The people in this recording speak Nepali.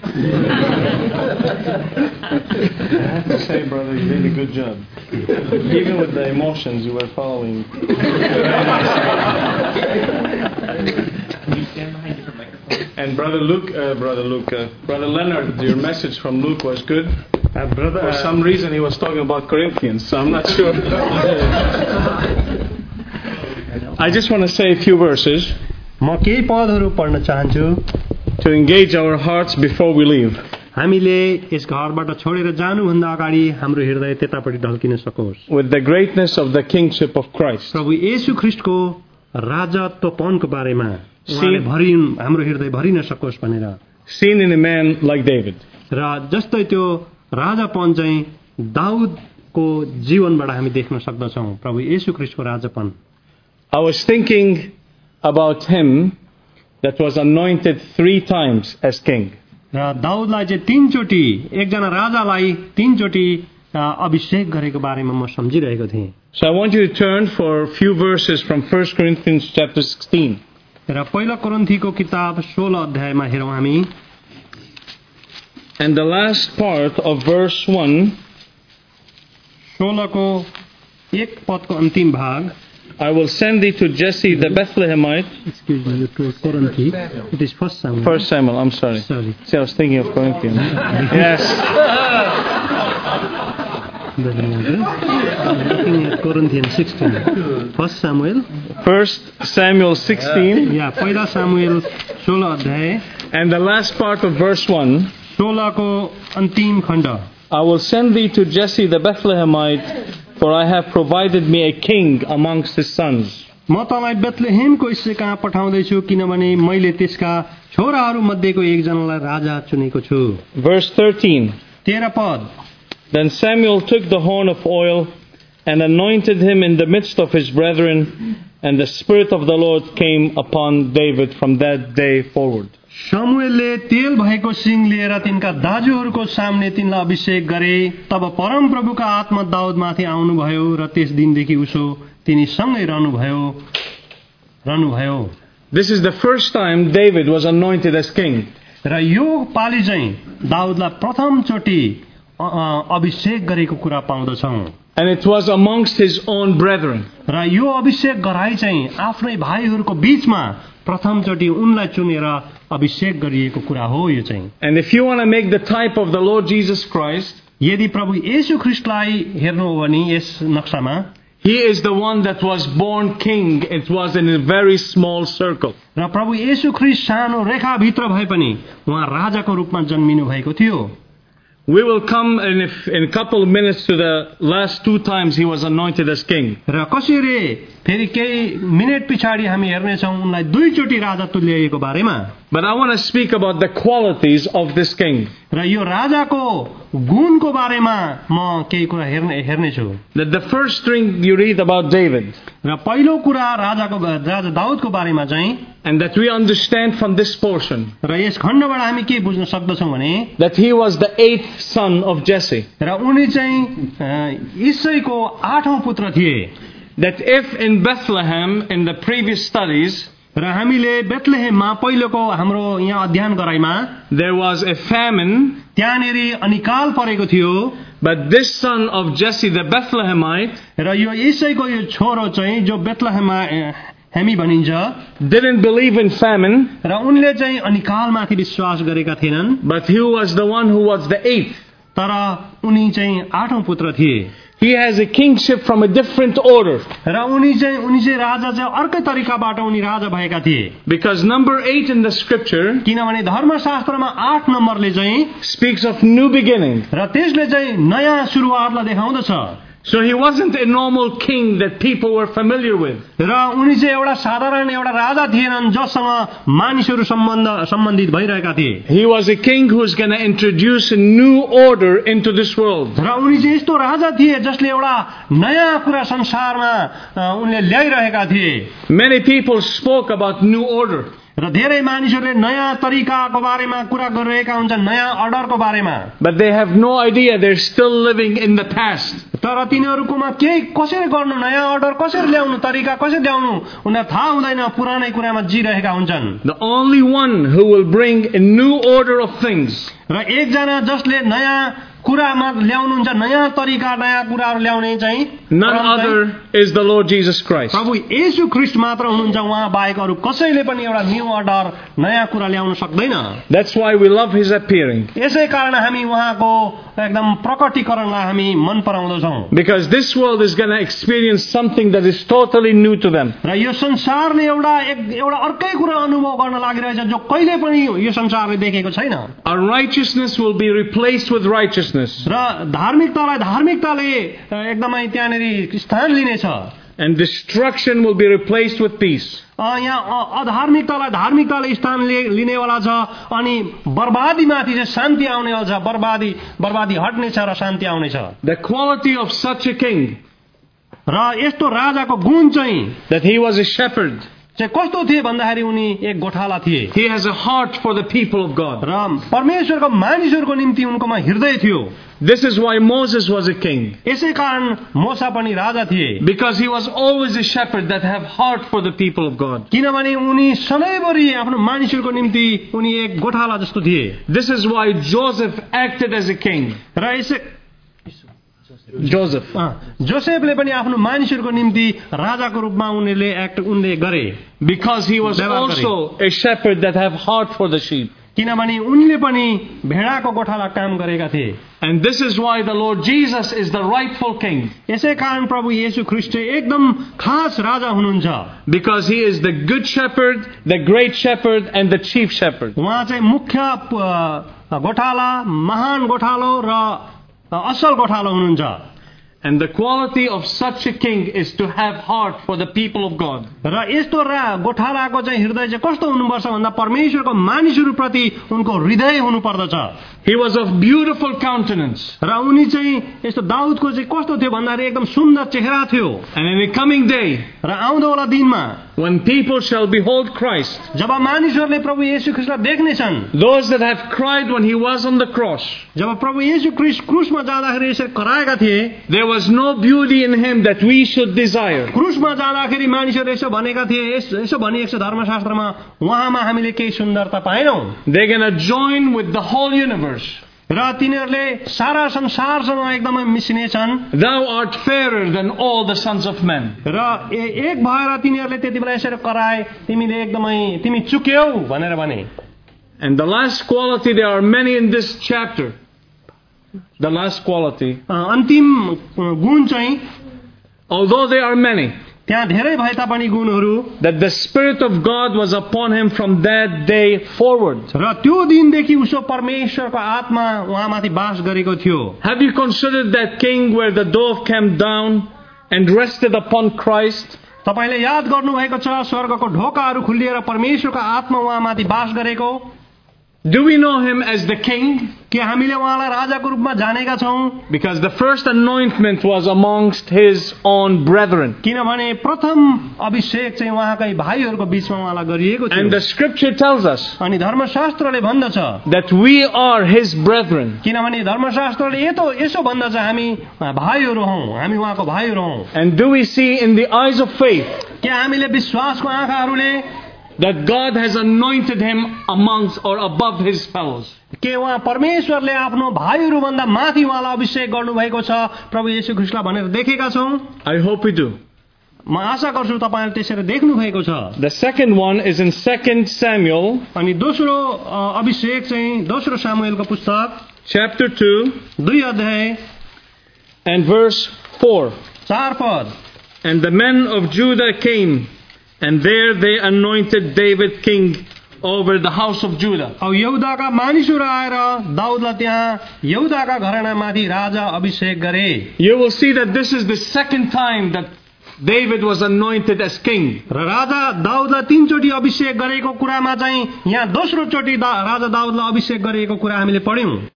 have to say, brother, you did a good job. Even with the emotions you were following. Can you stand behind different microphones? And Brother Leonard, your message from Luke was good. For some reason he was talking about Corinthians, so I'm not sure. I just want to say a few verses म केही पदहरू पढ्न चाहन्छु to engage our hearts before we leave. हामीले यस घरबाट छोडेर जानुभन्दा अगाडि हाम्रो हृदय त्यतापट्टि ढल्किन सकोस् With the greatness of the kingship of Christ. प्रभु येशू ख्रीष्टको राजत्वपनको बारेमा हाम्रो हृदय भरिन सकोस् भनेर Seen in a man like David. र जस्तै त्यो राजापन चाहिँ दाउदको जीवनबाट हामी देख्न सक्दछौँ प्रभु येशू ख्रीष्टको राजापन I was thinking about him that was anointed 3 times as king. र दाउदलाई चाहिँ 3 चोटी एकजना राजालाई 3 चोटी अभिषेक गरेको बारेमा म सम्झिरहेको थिएँ. So I want you to turn for a few verses from 1 Corinthians chapter 16. र पहिलो कोरिन्थीको किताब 16 अध्यायमा हेरौँ हामी. And the last part of verse 1. 16 को 1 पदको अन्तिम भाग. I will send thee to Jesse the Bethlehemite. Excuse me, you told Korinthi. It is 1 Samuel. 1 Samuel, I'm sorry. Sorry. See, I was thinking of Corinthians. Yes. Looking at Corinthians 16. 1 Samuel. 1 Samuel 16. Yeah, पहिला सामुएल 16 अध्याय. And the last part of verse 1. 16 को अन्तिम खण्ड. I will send thee to Jesse the Bethlehemite, for I have provided me a king amongst his sons. म तँलाई बेथलेहेमको इस्से कहाँ पठाउँदैछु किनभने मैले त्यसका छोराहरू मध्येको एकजनालाई राजा चुनेको छु. Verse 13. 13 पद. Then Samuel took the horn of oil and anointed him in the midst of his brethren, and the Spirit of the Lord came upon David from that day forward. शमुएलले तेल भएको सिंह लिएर तिनका दाजुहरूको सामने तिनलाई अभिषेक गरे. तब परम प्रभुका आत्मा दाउदमाथि आउनुभयो र त्यस दिनदेखि उसो तिनी सँगै रहनुभयो. This is the first time David was anointed as king. र यो पाली चाहिँ दाउदलाई प्रथम चोटी अभिषेक गरेको कुरा पाउँदछौँ. And it was amongst his own brethren. र यो अभिषेक गराइ चाहिँ आफ्नै भाइहरूको बीचमा प्रथम चोटी उनलाई चुनेर अभिषेक गरिएको कुरा हो यो चाहिँ. And if you want to make the type of the Lord Jesus Christ, यदि प्रभु येशू ख्रीष्टलाई हेर्नु हो भने यस नक्सामा he is the one that was born king. It was in a very small circle. र प्रभु येशू ख्रीष्ट सानो रेखाभित्र भए पनि उहाँ राजाको रूपमा जन्मिनु भएको थियो. We will come in a couple of minutes to the last 2 times he was anointed as king. र कसरी फेरि केही मिनेट पछाडि हामी हेर्नेछौँ उनलाई 2 चोटी राजा तुल्याएको बारेमा. But I want to speak about the qualities of this king. र यो राजाको गुणको बारेमा म केही कुरा हेर्नेछु. That the first thing you read about David, र पहिलो कुरा राजा दाउदको बारेमा चाहिँ, and that we understand from this portion, र यस खण्डबाट हामी के बुझ्न सक्दछौँ भने that he was the 8th son of Jesse. र उनी चाहिँ ईशैको 8औं पुत्र थिए. That if in Bethlehem in the previous studies, र हामीले बेथलेहेममा पहिलोको हाम्रो यहाँ अध्ययन गराइमा there was a famine, त्यहाँनेरि अनिकाल परेको थियो. but this son of Jesse the Bethlehemite, र यो ईशैको यो छोरो चाहिँ जो बेथलेहेममा हेमी भनिन्छ, didn't believe in famine, र उनले चाहिँ अनिकालमाथि विश्वास गरेका थिएनन्. but he was the one who was the 8th. तर उनी चाहिँ 8औं पुत्र थिए. He has a kingship from a different order. र उनी चाहिँ राजा चाहिँ अर्कै तरिकाबाट उनी राजा भएका थिए. Because number 8 in the scripture किनभने धर्मशास्त्रमा 8 नम्बरले चाहिँ speaks of new beginning. र त्यसले चाहिँ नयाँ सुरुवातलाई देखाउँदछ. So he wasn't a normal king that people were familiar with. र उनी चाहिँ एउटा साधारण एउटा राजा थिएनन् जससँग मानिसहरू सम्बन्धित भइरहेका थिए. He was a king who's going to introduce a new order into this world. र उनी चाहिँ यस्तो राजा थिए जसले एउटा नयाँ कुरा संसारमा उनले ल्याइरहेका थिए. Many people spoke about new order. र धेरै मानिसहरूले नयाँ तरिकाको बारेमा कुरा गरिरहेका हुन्छन्, नयाँ अर्डरको बारेमा। But they have no idea they're still living in the past. तर तिनीहरूकोमा केही कसरी गर्नु, नयाँ अर्डर कसरी ल्याउनु, तरिका कसरी ल्याउनु उनीहरू थाहा हुँदैन, पुरानै कुरामा जिरहेका हुन्छन्। The only one who will bring a new order of things र एकजना जसले नयाँ कुरामा ल्याउनुहुन्छ, नयाँ तरिका, नयाँ कुराहरू ल्याउने चाहिँ none other is the Lord Jesus Christ. प्रभु येशू ख्रीष्ट मात्र हुनुहुन्छ। उहाँ बाहेक अरू कसैले पनि एउटा न्यू अर्डर, नयाँ कुरा ल्याउन सक्दैन। That's why we love his appearing. यसै कारण हामी उहाँको एकदम प्रकटीकरणलाई हामी मन पराउँदछौँ। Because this world is going to experience something that is totally new to them. र यो संसारले एउटा अर्कै कुरा अनुभव गर्न लागिरहेछ जो कहिले पनि यो संसारले देखेको छैन। Our righteousness will be replaced with righteousness. र धार्मिकताले एकदमै त्यहाँनेरि स्थान लिनेछ। And destruction will be replaced with peace. यहाँ अधार्मिकतालाई धार्मिकताले स्थान लिनेवाला छ अनि बर्बादीमाथि चाहिँ शान्ति आउनेवाला छ। बर्बादी हट्नेछ र शान्ति आउनेछ। The quality of such a king, र यस्तो राजाको गुण चाहिँ that he was a shepherd. चाहिँ कस्तो थिए भन्दाखेरि उनी एक गोठाला थिए। He has a heart for the people of God. र परमेश्वरको मानिसहरूको निम्ति उनकोमा हृदय थियो। This is why Moses was a king. यसै कारण मोसा पनि राजा थिए। Because he was always a shepherd that have heart for the people of God. किनभने उनी सधैँभरि आफ्नो मानिसहरूको निम्ति उनी एक गोठाला जस्तो थिए। This is why Joseph acted as a king. र यसै Joseph. जोसेफले पनि आफ्नो मानिसहरूको निम्ति राजाको रूपमा उनले गरे। Because he was also a shepherd that have heart for the sheep. किनभने उनले पनि भेडाको गोठाला काम गरेका थिए। And this is why the Lord Jesus is the rightful king. यसै कारण प्रभु येशू ख्रीष्ट एकदम खास राजा हुनुहुन्छ। Because he is the good shepherd, the great shepherd and the chief shepherd. उहाँ चाहिँ मुख्य गोठाला, महान गोठालो र असल गोठालो हुनुहुन्छ। And the quality of such a king is to have heart for the people of God. र यस्तो गोठालाको चाहिँ हृदय चाहिँ कस्तो हुनुपर्छ भन्दा परमेश्वरको मानिसहरूप्रति उनको हृदय हुनुपर्दछ। He was of beautiful countenance. र उनी चाहिँ यस्तो दाउदको चाहिँ कस्तो थियो भन्दाखेरि एकदम सुन्दर चेहरा थियो। And in the coming day, र आउँदोवाला दिनमा when people shall behold Christ, जब मानिसहरूले प्रभु येशू ख्रीष्टलाई देख्नेछन्, those that have cried when he was on the cross, जब प्रभु येशू ख्रीष्ट क्रुसमा जाँदाखेरि यसरी कराएका थिए, there was no beauty in him that we should desire. क्रुसमा जाँदाखेरि मानिसहरूले यसो भनेका थिए, यसो भनिएको छ धर्मशास्त्रमा, उहाँमा हामीले केही सुन्दरता पाएनौँ। They're going to join with the whole universe. र तिनीहरूले सारा संसारसँग एकदमै मिसिनेछन्। Thou art fairer than all the sons of men. र एक भएर तिनीहरूले त्यति बेला यसरी कराए, तिमी चुक्यौ भनेर भने। And the last quality, there are many in this chapter. The last quality, अन्तिम गुण चाहिँ, although there are many, त्यहाँ धेरै भए तापनि गुणहरू, that the Spirit of God was upon him from that day forward. र त्यो दिनदेखि उसो परमेश्वरको आत्मा उहाँमाथि बास गरेको थियो। Have you considered that king where the dove came down and rested upon Christ? तपाईले याद गर्नुभएको छ स्वर्गको ढोकाहरू खुलिएर परमेश्वरको आत्मा उहाँमाथि बास गरेको। Do we know him as the king? के हामीले उहाँलाई राजाको रूपमा जानेका छौं? Because the first anointment was amongst his own brethren. किनभने प्रथम अभिषेक चाहिँ उहाँकै भाइहरूको बीचमा उहाँलाई गरिएको थियो। And the scripture tells us अनि धर्मशास्त्रले भन्दछ that we are his brethren. किनभने धर्मशास्त्रले यसो भन्दछ हामी भाइहरू हौं, हामी उहाँको भाइहरू हौं। And do we see in the eyes of faith के हामीले विश्वासको आँखाहरूले that God has anointed him amongst or above his fellows? के उहाँ परमेश्वरले आफ्नो भाइहरू भन्दा माथि उहाँलाई अभिषेक गर्नुभएको छ प्रभु येशू ख्रीष्टलाई भनेर देखेका छौं? I hope we do. म आशा गर्छु तपाईहरुले त्यसरी देख्नु भएको छ। The second one is in 2 Samuel, अनि दोस्रो अभिषेक चाहिँ दोस्रो सामुएलको पुस्तक chapter 2, 2 अध्याय and verse 4. 4 पद। And the men of Judah came, and there they anointed David king over the house of Judah. अब यहुदाका मानिसहरू आएर दाउदलाई त्यहाँ यहुदाका घरानामाथि राजा अभिषेक गरे। You will see that this is the second time that David was anointed as king. र राजा दाउदलाई 3 चोटी अभिषेक गरेको कुरामा चाहिँ यहाँ दोस्रो चोटी राजा दाउदलाई अभिषेक गरेको कुरा हामीले पढ्यौं।